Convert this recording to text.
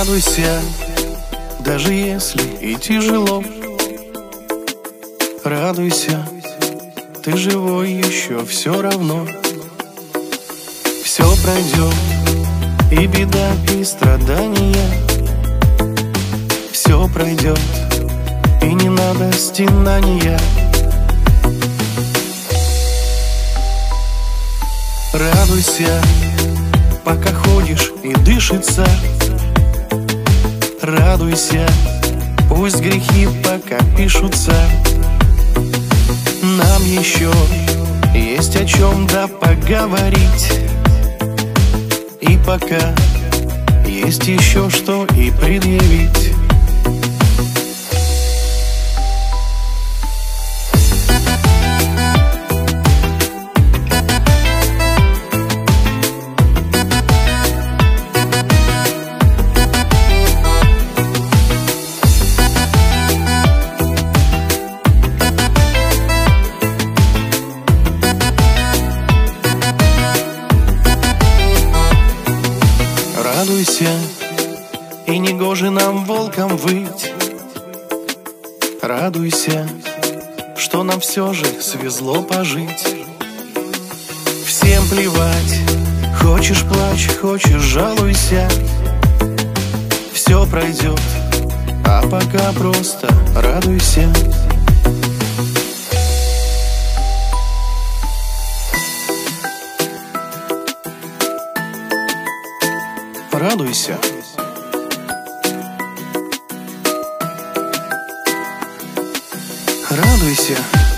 Радуйся, даже если и тяжело. Радуйся, ты живой еще все равно. Все пройдет, и беда, и страдания. Все пройдет, и не надо стенания. Радуйся, пока ходишь и дышится. Радуйся, пусть грехи пока пишутся. Нам еще есть о чем да поговорить. И пока есть еще что и предъявить. Радуйся, и не гоже нам волком выть. Радуйся, что нам все же свезло пожить. Всем плевать, хочешь плачь, хочешь жалуйся. Все пройдет, а пока просто радуйся. Радуйся. Радуйся.